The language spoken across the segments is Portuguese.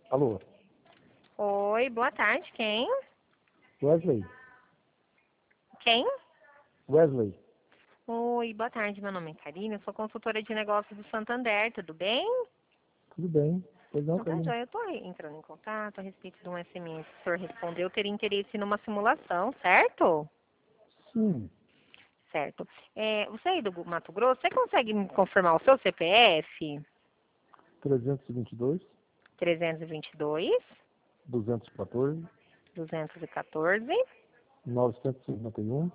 Alô, Oi, boa tarde. Quem? Wesley? Quem? Wesley? Oi, boa tarde. Meu nome é Karina. Eu sou consultora de negócios do Santander. Tudo bem? Tudo bem? Pois não, Então tá, Karina? joia. Eu estou entrando em contato a respeito de um SMS que o senhor respondeu. Eu teria interesse numa simulação, certo? Sim, Certo. Você aí do Mato Grosso, você consegue me confirmar o seu CPF? 322, 322 214, 214 951,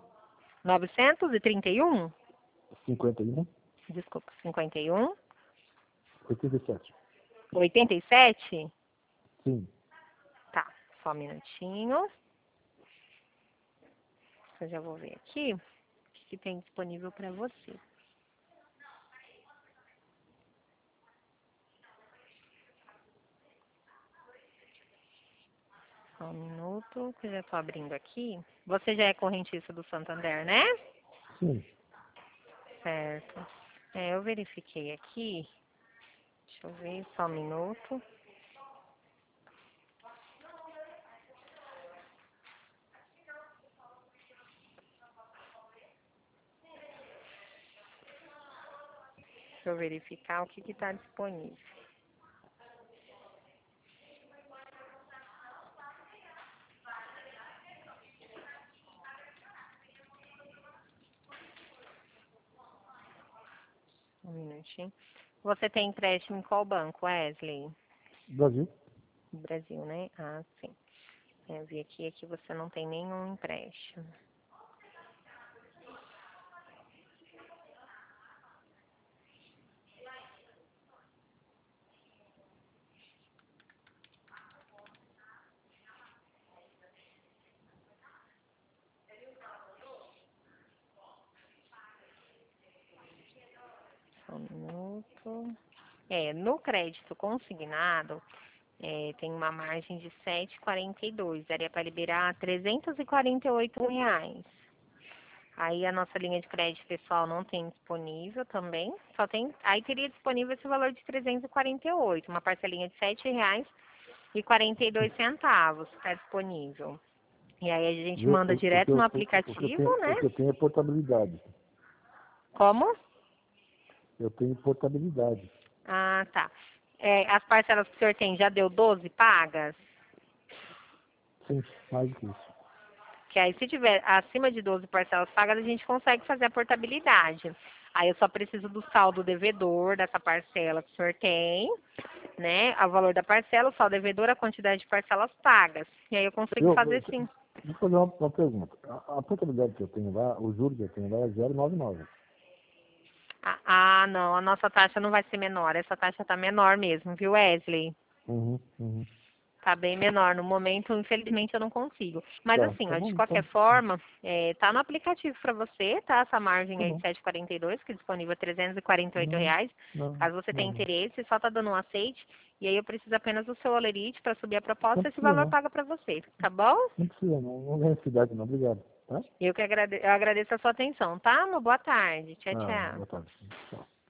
931. 51, Desculpa, 51 87. 87. Sim. Tá, só um minutinho. Eu já vou ver aqui o que tem disponível para você. Só um minuto, que eu já estou abrindo aqui. Você já é correntista do Santander, né? Sim. Certo. Eu verifiquei aqui. Deixa eu ver, só um minuto. Deixa eu verificar o que está disponível. Um minutinho. Você tem empréstimo em qual banco, Wesley? Brasil? No Brasil, né? Ah, sim. Eu vi aqui você não tem nenhum empréstimo. Só um minuto. No crédito consignado, tem uma margem de 7,42. Daria para liberar R$ 348. Aí a nossa linha de crédito pessoal não tem disponível também. Só tem, aí teria disponível esse valor de 348, uma parcelinha de R$ 7,42 está disponível. E aí a gente Viu? manda direto no O que eu aplicativo, tenho, o né? que eu tenho é portabilidade. Como? Eu tenho portabilidade. Ah, tá. As parcelas que o senhor tem já deu 12 pagas? Sim, mais do que isso. Que aí, se tiver acima de 12 parcelas pagas, a gente consegue fazer a portabilidade. Aí eu só preciso do saldo devedor dessa parcela que o senhor tem, né? O valor da parcela, o saldo devedor, a quantidade de parcelas pagas. E aí eu consigo fazer sim. Deixa eu fazer uma pergunta. A portabilidade que eu tenho lá, o juro que eu tenho lá é 0,99. Não, a nossa taxa não vai ser menor. Essa taxa tá menor mesmo, viu, Wesley? Uhum, uhum. Tá bem menor. No momento, infelizmente, eu não consigo. Mas Tá, assim, tá ó, de bom, qualquer então. forma, tá no aplicativo para você, tá? Essa margem Tá aí de bom. 7,42, que é disponível Não, R$ 348. não, Caso você tenha não. interesse, só tá dando um aceite. E aí eu preciso apenas do seu olerite para subir a Não proposta e esse precisa valor não. paga para você, tá bom? Não precisa não. Não vem necessidade não. Obrigado. Tá? Eu agradeço a sua atenção, tá? Uma boa tarde. Tchau, tchau. Boa tarde. Tchau.